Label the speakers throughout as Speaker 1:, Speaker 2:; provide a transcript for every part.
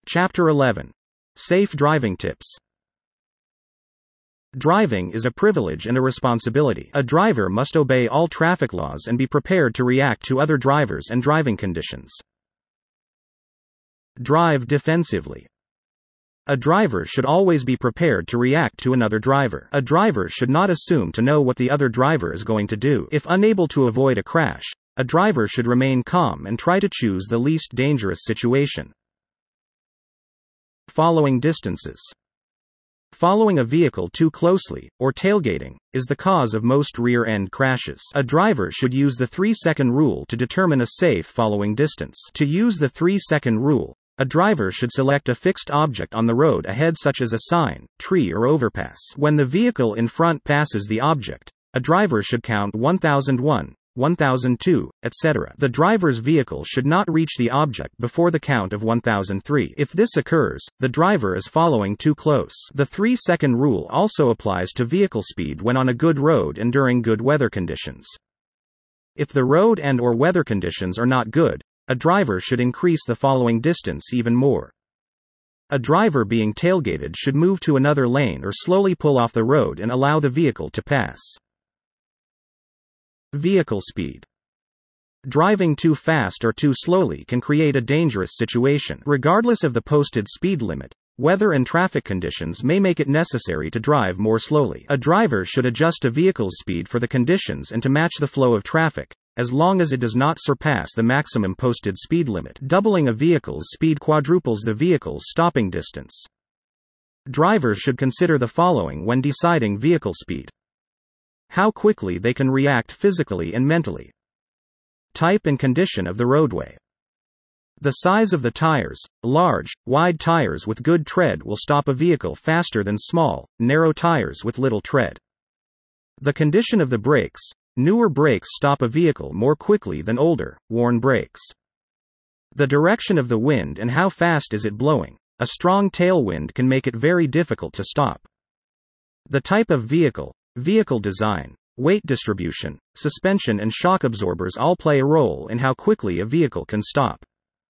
Speaker 1: Chapter 11. Safe Driving Tips. Driving is a privilege and a responsibility. A driver must obey all traffic laws and be prepared to react to other drivers and driving conditions. Drive defensively. A driver should always be prepared to react to another driver. A driver should not assume to know what the other driver is going to do. If unable to avoid a crash, a driver should remain calm and try to choose the least dangerous situation. Following distances. Following a vehicle too closely, or tailgating, is the cause of most rear-end crashes. A driver should use the 3-second rule to determine a safe following distance. To use the 3-second rule, a driver should select a fixed object on the road ahead, such as a sign, tree, or overpass. When the vehicle in front passes the object, a driver should count 1001, 1002, etc. The driver's vehicle should not reach the object before the count of 1003. If this occurs, the driver is following too close. The 3-second rule also applies to vehicle speed when on a good road and during good weather conditions. If the road and/or weather conditions are not good, a driver should increase the following distance even more. A driver being tailgated should move to another lane or slowly pull off the road and allow the vehicle to pass. Vehicle speed. Driving too fast or too slowly can create a dangerous situation. Regardless of the posted speed limit, weather and traffic conditions may make it necessary to drive more slowly. A driver should adjust a vehicle's speed for the conditions and to match the flow of traffic, as long as it does not surpass the maximum posted speed limit. Doubling a vehicle's speed quadruples the vehicle's stopping distance. Drivers should consider the following when deciding vehicle speed: how quickly they can react physically and mentally. Type and condition of the roadway. The size of the tires. Large, wide tires with good tread will stop a vehicle faster than small, narrow tires with little tread. The condition of the brakes. Newer brakes stop a vehicle more quickly than older, worn brakes. The direction of the wind and how fast is it blowing. A strong tailwind can make it very difficult to stop. The type of vehicle. Vehicle design, weight distribution, suspension and shock absorbers all play a role in how quickly a vehicle can stop.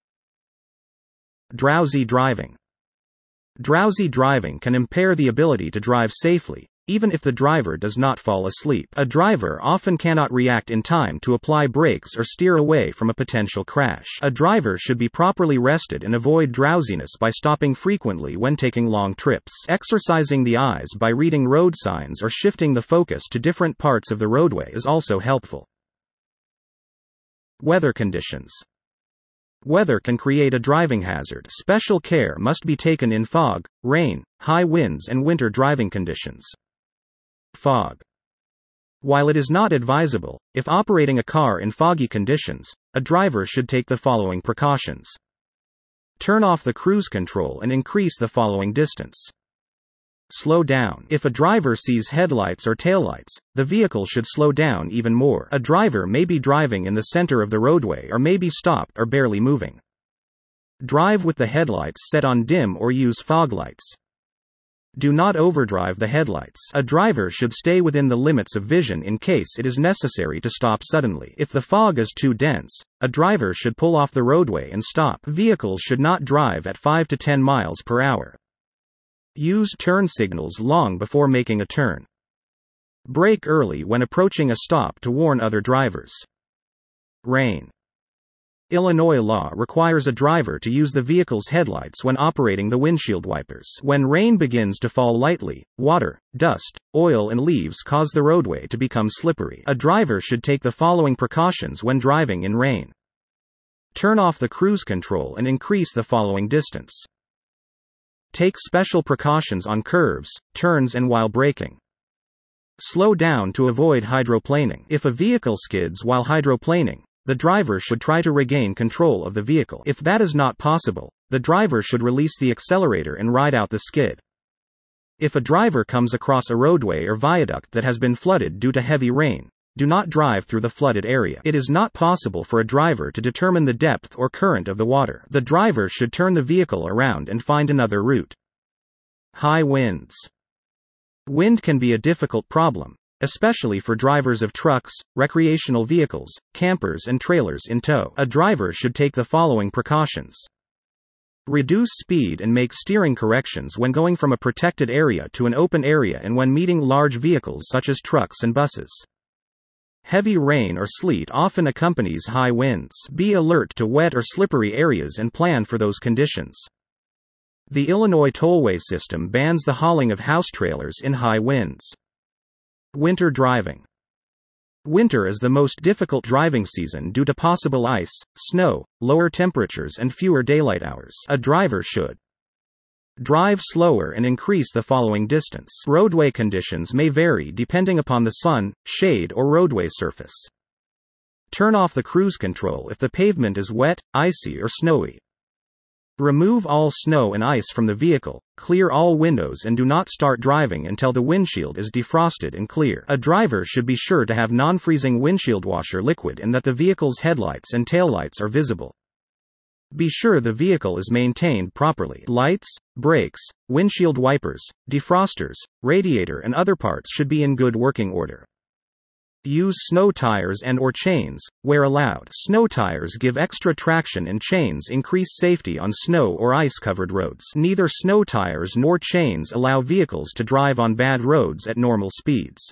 Speaker 1: Drowsy driving. Drowsy driving can impair the ability to drive safely, even if the driver does not fall asleep. A driver often cannot react in time to apply brakes or steer away from a potential crash. A driver should be properly rested and avoid drowsiness by stopping frequently when taking long trips. Exercising the eyes by reading road signs or shifting the focus to different parts of the roadway is also helpful. Weather conditions. Weather can create a driving hazard. Special care must be taken in fog, rain, high winds, and winter driving conditions. Fog. While it is not advisable, if operating a car in foggy conditions, a driver should take the following precautions. Turn off the cruise control and increase the following distance. Slow down. If a driver sees headlights or taillights, the vehicle should slow down even more. A driver may be driving in the center of the roadway or may be stopped or barely moving. Drive with the headlights set on dim or use fog lights. Do not overdrive the headlights. A driver should stay within the limits of vision in case it is necessary to stop suddenly. If the fog is too dense, a driver should pull off the roadway and stop. Vehicles should not drive at 5 to 10 miles per hour. Use turn signals long before making a turn. Brake early when approaching a stop to warn other drivers. Rain. Illinois law requires a driver to use the vehicle's headlights when operating the windshield wipers. When rain begins to fall lightly, water, dust, oil, and leaves cause the roadway to become slippery. A driver should take the following precautions when driving in rain. Turn off the cruise control and increase the following distance. Take special precautions on curves, turns, and while braking. Slow down to avoid hydroplaning. If a vehicle skids while hydroplaning, the driver should try to regain control of the vehicle. If that is not possible, the driver should release the accelerator and ride out the skid. If a driver comes across a roadway or viaduct that has been flooded due to heavy rain, do not drive through the flooded area. It is not possible for a driver to determine the depth or current of the water. The driver should turn the vehicle around and find another route. High winds. Wind can be a difficult problem, especially for drivers of trucks, recreational vehicles, campers, and trailers in tow. A driver should take the following precautions. Reduce speed and make steering corrections when going from a protected area to an open area and when meeting large vehicles such as trucks and buses. Heavy rain or sleet often accompanies high winds. Be alert to wet or slippery areas and plan for those conditions. The Illinois tollway system bans the hauling of house trailers in high winds. Winter driving. Winter is the most difficult driving season due to possible ice, snow, lower temperatures, and fewer daylight hours. A driver should drive slower and increase the following distance. Roadway conditions may vary depending upon the sun, shade, or roadway surface. Turn off the cruise control if the pavement is wet, icy, or snowy. Remove all snow and ice from the vehicle, clear all windows, and do not start driving until the windshield is defrosted and clear. A driver should be sure to have non-freezing windshield washer liquid and that the vehicle's headlights and taillights are visible. Be sure the vehicle is maintained properly. Lights, brakes, windshield wipers, defrosters, radiator, and other parts should be in good working order. Use snow tires and/or chains, where allowed. Snow tires give extra traction and chains increase safety on snow or ice-covered roads. Neither snow tires nor chains allow vehicles to drive on bad roads at normal speeds.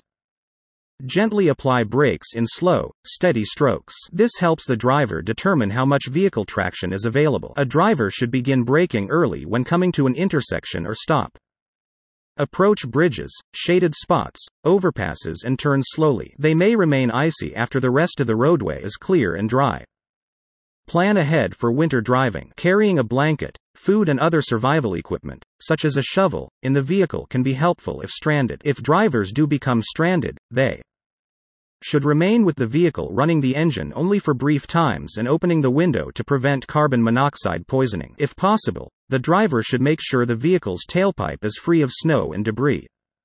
Speaker 1: Gently apply brakes in slow, steady strokes. This helps the driver determine how much vehicle traction is available. A driver should begin braking early when coming to an intersection or stop. Approach bridges, shaded spots, overpasses, and turn slowly. They may remain icy after the rest of the roadway is clear and dry. Plan ahead for winter driving. Carrying a blanket, food, and other survival equipment, such as a shovel, in the vehicle can be helpful if stranded. If drivers do become stranded, they should remain with the vehicle running the engine only for brief times and opening the window to prevent carbon monoxide poisoning. If possible, the driver should make sure the vehicle's tailpipe is free of snow and debris.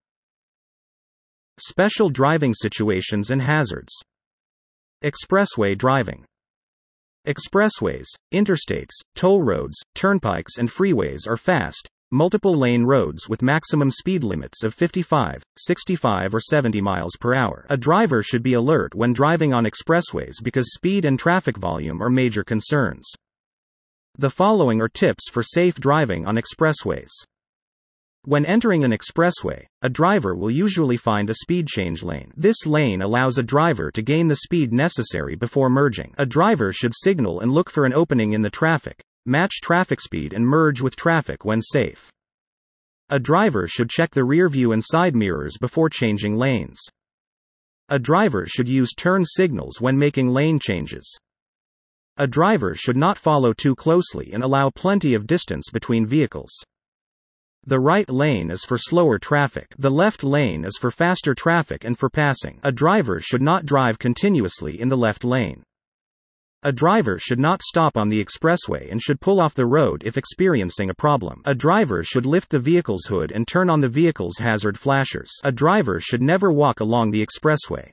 Speaker 1: Special driving situations and hazards. Expressway driving. Expressways, interstates, toll roads, turnpikes, and freeways are fast, multiple-lane roads with maximum speed limits of 55, 65, or 70 miles per hour. A driver should be alert when driving on expressways because speed and traffic volume are major concerns. The following are tips for safe driving on expressways. When entering an expressway, a driver will usually find a speed change lane. This lane allows a driver to gain the speed necessary before merging. A driver should signal and look for an opening in the traffic, match traffic speed, and merge with traffic when safe. A driver should check the rear view and side mirrors before changing lanes. A driver should use turn signals when making lane changes. A driver should not follow too closely and allow plenty of distance between vehicles. The right lane is for slower traffic. The left lane is for faster traffic and for passing. A driver should not drive continuously in the left lane. A driver should not stop on the expressway and should pull off the road if experiencing a problem. A driver should lift the vehicle's hood and turn on the vehicle's hazard flashers. A driver should never walk along the expressway.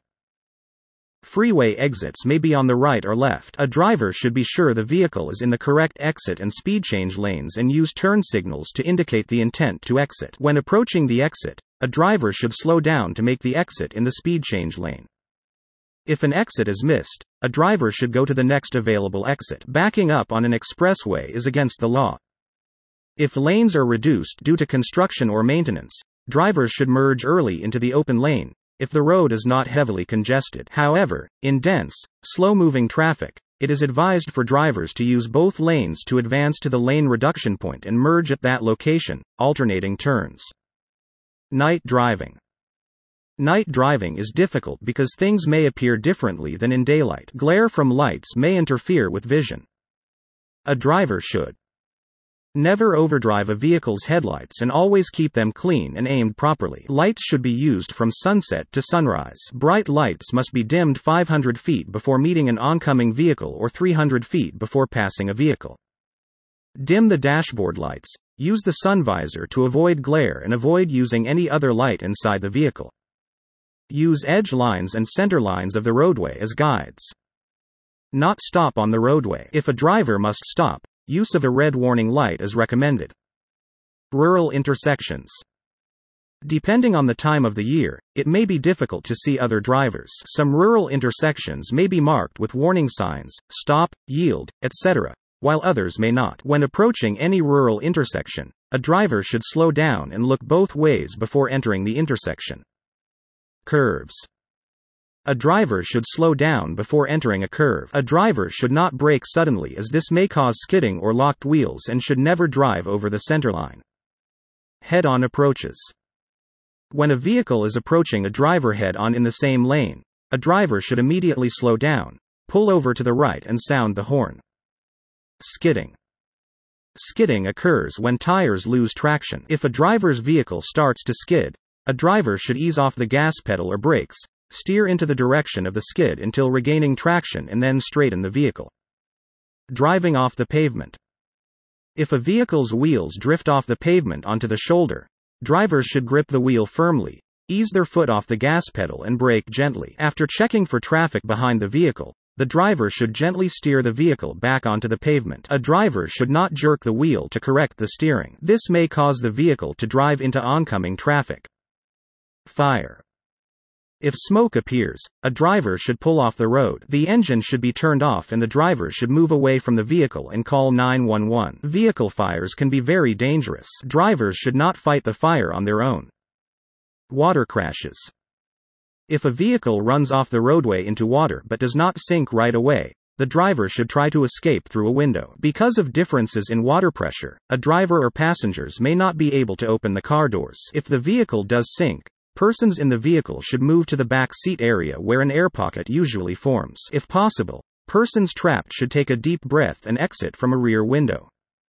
Speaker 1: Freeway exits may be on the right or left. A driver should be sure the vehicle is in the correct exit and speed change lanes and use turn signals to indicate the intent to exit. When approaching the exit, a driver should slow down to make the exit in the speed change lane. If an exit is missed, a driver should go to the next available exit. Backing up on an expressway is against the law. If lanes are reduced due to construction or maintenance, drivers should merge early into the open lane, if the road is not heavily congested. However, in dense, slow-moving traffic, it is advised for drivers to use both lanes to advance to the lane reduction point and merge at that location, alternating turns. Night driving. Night driving is difficult because things may appear differently than in daylight. Glare from lights may interfere with vision. A driver should never overdrive a vehicle's headlights and always keep them clean and aimed properly. Lights should be used from sunset to sunrise. Bright lights must be dimmed 500 feet before meeting an oncoming vehicle or 300 feet before passing a vehicle. Dim the dashboard lights. Use the sun visor to avoid glare and avoid using any other light inside the vehicle. Use edge lines and center lines of the roadway as guides. Not stop on the roadway. If a driver must stop, use of a red warning light is recommended. Rural intersections. Depending on the time of the year, it may be difficult to see other drivers. Some rural intersections may be marked with warning signs, stop, yield, etc., while others may not. When approaching any rural intersection, a driver should slow down and look both ways before entering the intersection. Curves. A driver should slow down before entering a curve. A driver should not brake suddenly, as this may cause skidding or locked wheels, and should never drive over the centerline. Head-on approaches. When a vehicle is approaching a driver head-on in the same lane, a driver should immediately slow down, pull over to the right, and sound the horn. Skidding. Skidding occurs when tires lose traction. If a driver's vehicle starts to skid, a driver should ease off the gas pedal or brakes, steer into the direction of the skid until regaining traction, and then straighten the vehicle. Driving off the pavement. If a vehicle's wheels drift off the pavement onto the shoulder, drivers should grip the wheel firmly, ease their foot off the gas pedal, and brake gently. After checking for traffic behind the vehicle, the driver should gently steer the vehicle back onto the pavement. A driver should not jerk the wheel to correct the steering. This may cause the vehicle to drive into oncoming traffic. Fire. If smoke appears, a driver should pull off the road. The engine should be turned off and the driver should move away from the vehicle and call 911. Vehicle fires can be very dangerous. Drivers should not fight the fire on their own. Water crashes. If a vehicle runs off the roadway into water but does not sink right away, the driver should try to escape through a window. Because of differences in water pressure, a driver or passengers may not be able to open the car doors. If the vehicle does sink, persons in the vehicle should move to the back seat area where an air pocket usually forms. If possible, persons trapped should take a deep breath and exit from a rear window.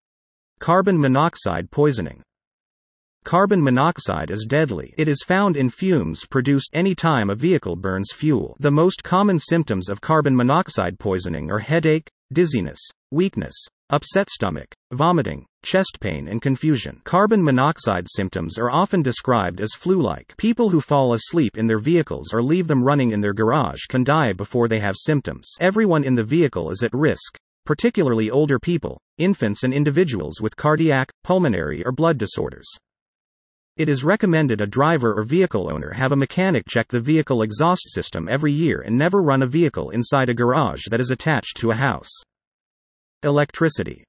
Speaker 1: Carbon monoxide poisoning. Carbon monoxide is deadly. It is found in fumes produced any time a vehicle burns fuel. The most common symptoms of carbon monoxide poisoning are headache, dizziness, weakness, upset stomach, vomiting, chest pain, and confusion. Carbon monoxide symptoms are often described as flu-like. People who fall asleep in their vehicles or leave them running in their garage can die before they have symptoms. Everyone in the vehicle is at risk, particularly older people, infants, and individuals with cardiac, pulmonary, or blood disorders. It is recommended a driver or vehicle owner have a mechanic check the vehicle exhaust system every year and never run a vehicle inside a garage that is attached to a house. Electricity.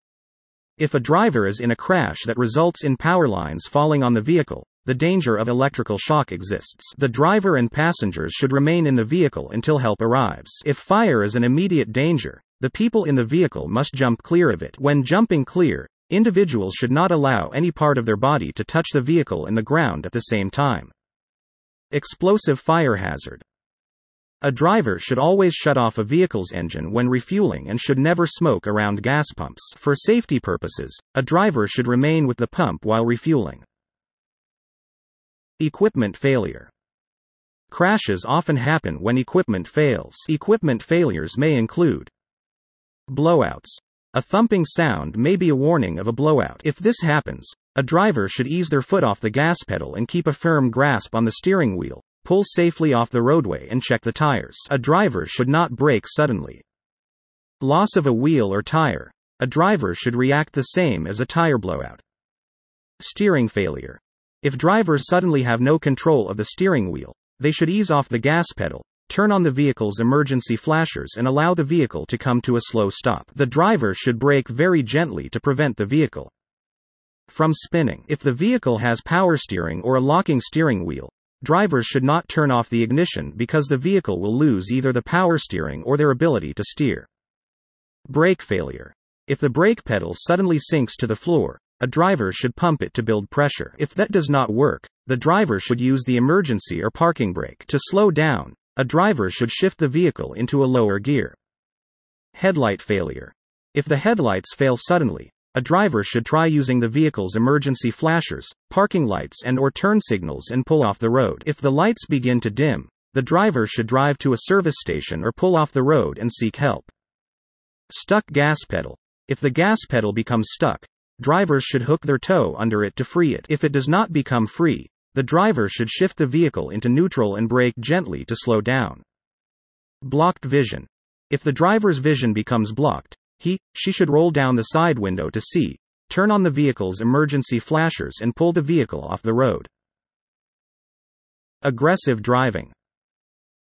Speaker 1: If a driver is in a crash that results in power lines falling on the vehicle, the danger of electrical shock exists. The driver and passengers should remain in the vehicle until help arrives. If fire is an immediate danger, the people in the vehicle must jump clear of it. When jumping clear, individuals should not allow any part of their body to touch the vehicle and the ground at the same time. Explosive fire hazard. A driver should always shut off a vehicle's engine when refueling and should never smoke around gas pumps. For safety purposes, a driver should remain with the pump while refueling. Equipment failure. Crashes often happen when equipment fails. Equipment failures may include blowouts. A thumping sound may be a warning of a blowout. If this happens, a driver should ease their foot off the gas pedal and keep a firm grasp on the steering wheel, pull safely off the roadway, and check the tires. A driver should not brake suddenly. Loss of a wheel or tire. A driver should react the same as a tire blowout. Steering failure. If drivers suddenly have no control of the steering wheel, they should ease off the gas pedal, turn on the vehicle's emergency flashers, and allow the vehicle to come to a slow stop. The driver should brake very gently to prevent the vehicle from spinning. If the vehicle has power steering or a locking steering wheel, drivers should not turn off the ignition because the vehicle will lose either the power steering or their ability to steer. Brake failure. If the brake pedal suddenly sinks to the floor, a driver should pump it to build pressure. If that does not work, the driver should use the emergency or parking brake. To slow down, a driver should shift the vehicle into a lower gear. Headlight failure. If the headlights fail suddenly, a driver should try using the vehicle's emergency flashers, parking lights, and/or turn signals and pull off the road. If the lights begin to dim, the driver should drive to a service station or pull off the road and seek help. Stuck gas pedal. If the gas pedal becomes stuck, drivers should hook their toe under it to free it. If it does not become free, the driver should shift the vehicle into neutral and brake gently to slow down. Blocked vision. If the driver's vision becomes blocked, she should roll down the side window to see, turn on the vehicle's emergency flashers, and pull the vehicle off the road. Aggressive driving.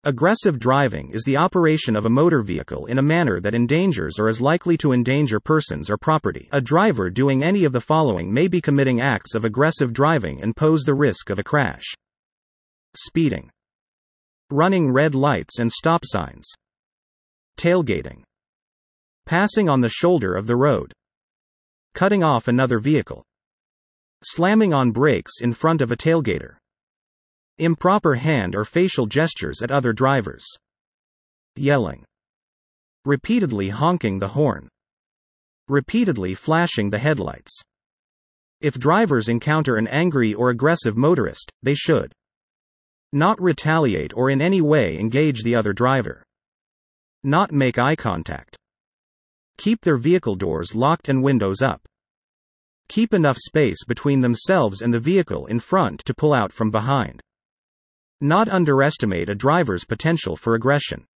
Speaker 1: Aggressive driving is the operation of a motor vehicle in a manner that endangers or is likely to endanger persons or property. A driver doing any of the following may be committing acts of aggressive driving and pose the risk of a crash: speeding, running red lights and stop signs, tailgating, passing on the shoulder of the road, cutting off another vehicle, slamming on brakes in front of a tailgater, improper hand or facial gestures at other drivers, yelling, repeatedly honking the horn, repeatedly flashing the headlights. If drivers encounter an angry or aggressive motorist, they should not retaliate or in any way engage the other driver, not make eye contact, keep their vehicle doors locked and windows up, keep enough space between themselves and the vehicle in front to pull out from behind. Not underestimate a driver's potential for aggression.